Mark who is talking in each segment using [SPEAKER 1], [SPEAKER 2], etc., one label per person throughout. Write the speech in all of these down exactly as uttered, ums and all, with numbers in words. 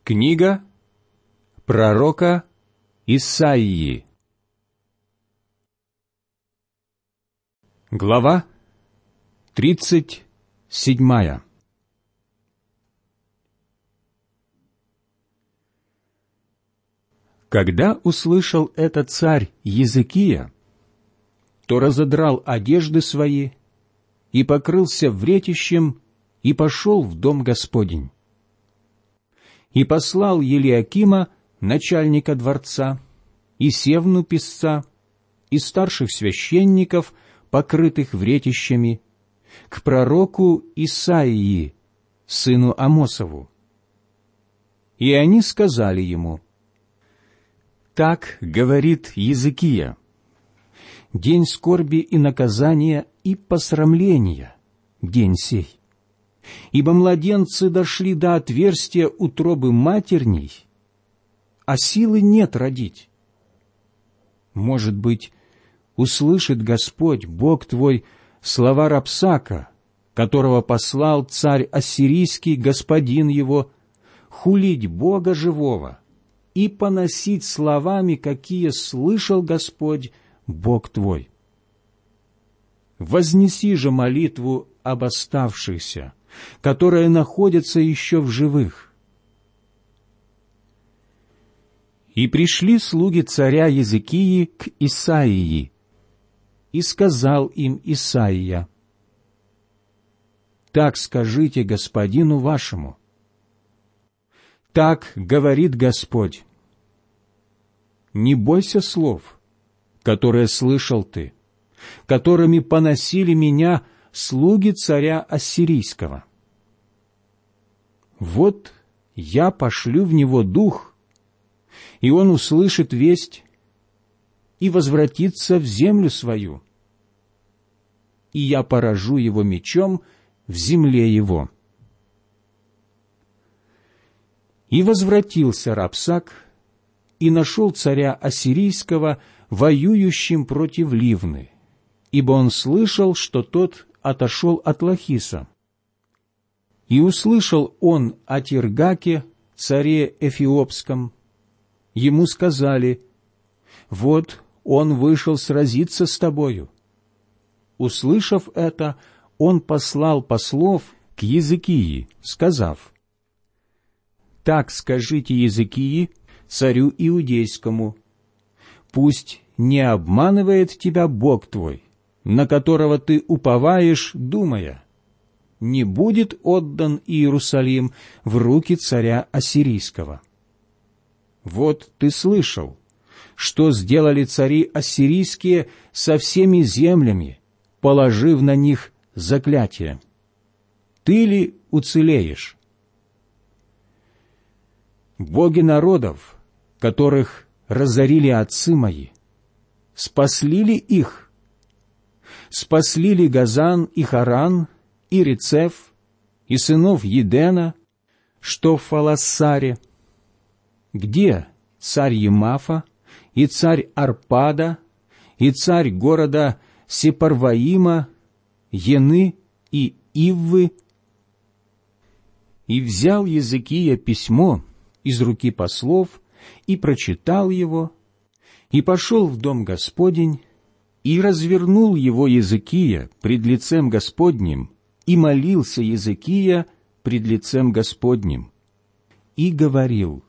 [SPEAKER 1] Книга пророка Исаии. Глава тридцать седьмая. Когда услышал это царь Езекия, то разодрал одежды свои и покрылся вретищем и пошел в дом Господень. И послал Елиакима, начальника дворца, и Севну писца, и старших священников, покрытых вретищами, к пророку Исаии, сыну Амосову. И они сказали ему: «Так говорит Езекия: день скорби и наказания и посрамления, день сей. Ибо младенцы дошли до отверстия утробы матерней, а силы нет родить. Может быть, услышит Господь, Бог твой, слова Рапсака, которого послал царь ассирийский, господин его, хулить Бога живого и поносить словами, какие слышал Господь, Бог твой. Вознеси же молитву об оставшихся, которые находятся еще в живых». И пришли слуги царя Езекии к Исаии, и сказал им Исаия: «Так скажите господину вашему: так говорит Господь: не бойся слов, которые слышал ты, которыми поносили меня слуги царя ассирийского. Вот я пошлю в него дух, и он услышит весть и возвратится в землю свою, и я поражу его мечом в земле его». И возвратился Рапсак и нашел царя ассирийского воюющим против Ливны, ибо он слышал, что тот отошел от Лахиса. И услышал он о Тиргаке, царе Эфиопском. Ему сказали: «Вот он вышел сразиться с тобою». Услышав это, он послал послов к Езекии, сказав: «Так скажите Езекии, царю иудейскому: пусть не обманывает тебя Бог твой, на которого ты уповаешь, думая: не будет отдан Иерусалим в руки царя ассирийского. Вот ты слышал, что сделали цари ассирийские со всеми землями, положив на них заклятие. Ты ли уцелеешь? Боги народов, которых разорили отцы мои, спасли ли их? Спасли ли Газан и Харан, и Рецеф, и сынов Едена, что в Фалассаре? Где царь Емафа, и царь Арпада, и царь города Сепарваима, Ены и Иввы?» И взял Езекия письмо из руки послов, и прочитал его, и пошел в дом Господень, и развернул его Езекия пред лицем Господним, и молился Езекия пред лицем Господним, и говорил: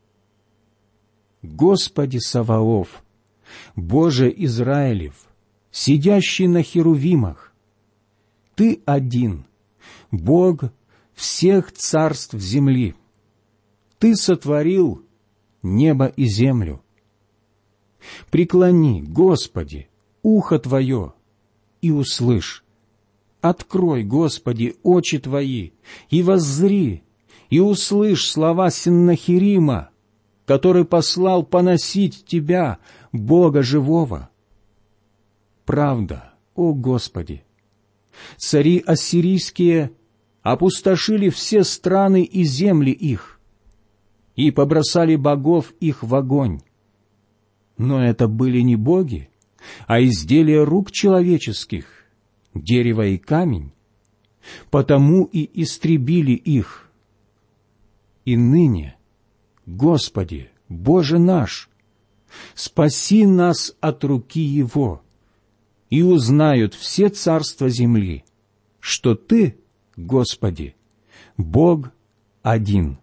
[SPEAKER 1] «Господи Саваоф, Боже Израилев, сидящий на херувимах, Ты один, Бог всех царств земли. Ты сотворил небо и землю. Преклони, Господи, ухо Твое и услышь. Открой, Господи, очи Твои и воззри, и услышь слова Сеннахерима, который послал поносить Тебя, Бога живого. Правда, о Господи, цари ассирийские опустошили все страны и земли их, и побросали богов их в огонь. Но это были не боги, а изделия рук человеческих, дерево и камень, потому и истребили их. И ныне, Господи, Боже наш, спаси нас от руки его, и узнают все царства земли, что Ты, Господи, Бог один».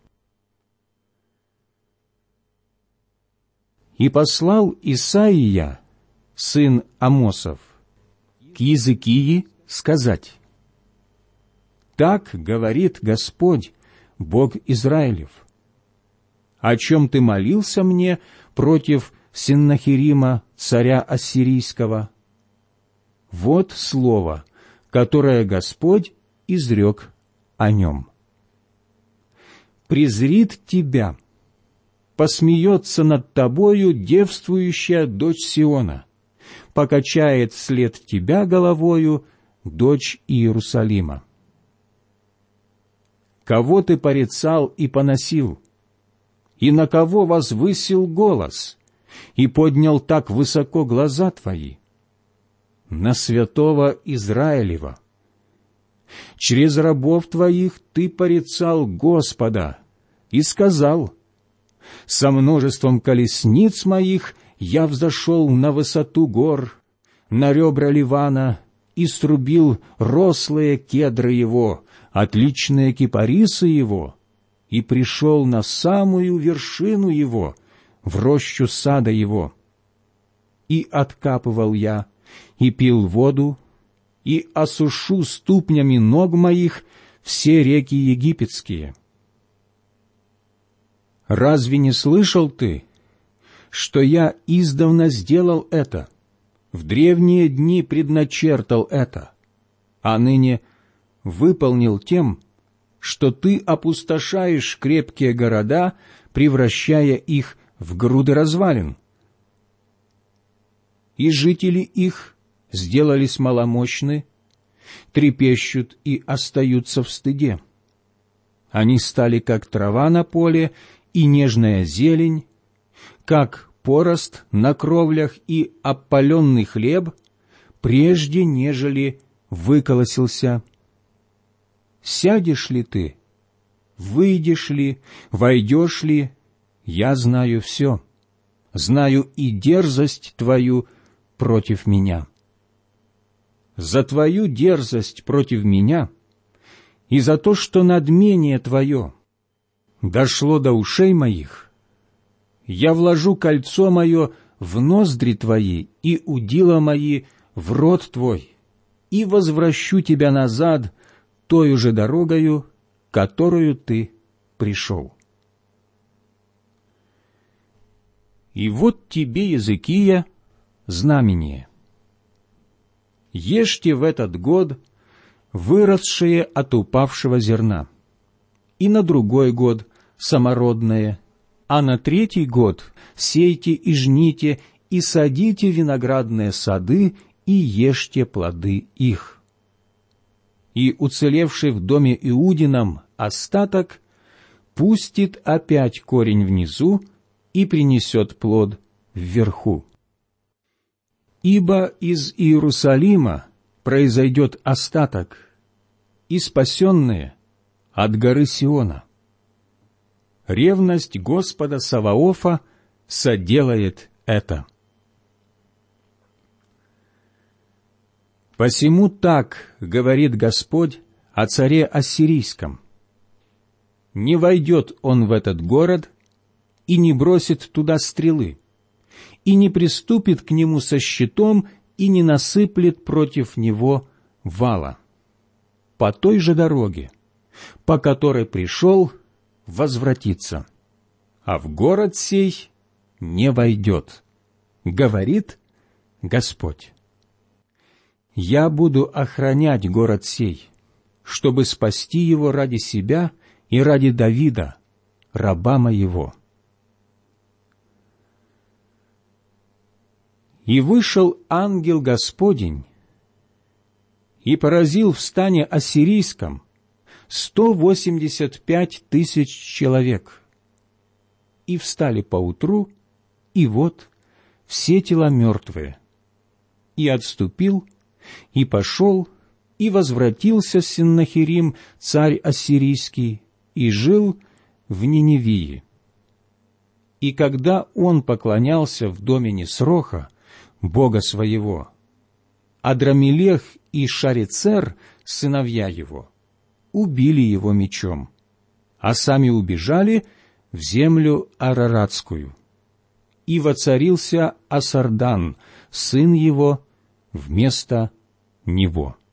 [SPEAKER 1] И послал Исаия, сын Амосов, к Иезекии сказать: «Так говорит Господь, Бог Израилев: о чем ты молился мне против Сеннахерима, царя Ассирийского? Вот слово, которое Господь изрек о нем. Презрит тебя, посмеется над тобою девствующая дочь Сиона, покачает вслед тебя головою дочь Иерусалима. Кого ты порицал и поносил, и на кого возвысил голос, и поднял так высоко глаза твои? На святого Израилева. Через рабов твоих ты порицал Господа и сказал: со множеством колесниц моих я взошел на высоту гор, на ребра Ливана, и срубил рослые кедры его, отличные кипарисы его, и пришел на самую вершину его, в рощу сада его. И откапывал я, и пил воду, и осушу ступнями ног моих все реки египетские. Разве не слышал ты, что я издавна сделал это, в древние дни предначертал это, а ныне выполнил тем, что ты опустошаешь крепкие города, превращая их в груды развалин? И жители их сделались маломощны, трепещут и остаются в стыде. Они стали как трава на поле и нежная зелень, как порост на кровлях и опаленный хлеб, прежде нежели выколосился. Сядешь ли ты, выйдешь ли, войдешь ли, я знаю все, знаю и дерзость твою против меня. За твою дерзость против меня и за то, что надмение твое дошло до ушей моих, я вложу кольцо мое в ноздри твои и удила мои в рот твой, и возвращу тебя назад тою же дорогою, которую ты пришел. И вот тебе, Иезекия, знамение. Ешьте в этот год выросшее от упавшего зерна, и на другой год самородное, а на третий год сейте и жните, и садите виноградные сады, и ешьте плоды их. И уцелевший в доме Иудином остаток пустит опять корень внизу и принесет плод вверху. Ибо из Иерусалима произойдет остаток, и спасенные от горы Сиона. Ревность Господа Саваофа соделает это. Посему так говорит Господь о царе Ассирийском: не войдет он в этот город и не бросит туда стрелы, и не приступит к нему со щитом, и не насыплет против него вала. По той же дороге, по которой пришел, возвратится, а в город сей не войдет, говорит Господь. Я буду охранять город сей, чтобы спасти его ради себя и ради Давида, раба моего. И вышел ангел Господень и поразил в стане ассирийском сто восемьдесят пять тысяч человек. И встали поутру, и вот все тела мертвые. И отступил, и пошел, и возвратился Сеннахерим, царь ассирийский, и жил в Ниневии. И когда он поклонялся в доме Несроха, бога своего, Адрамелех и Шарецер, сыновья его, убили его мечом, а сами убежали в землю Араратскую. И воцарился Асардан, сын его, вместо него.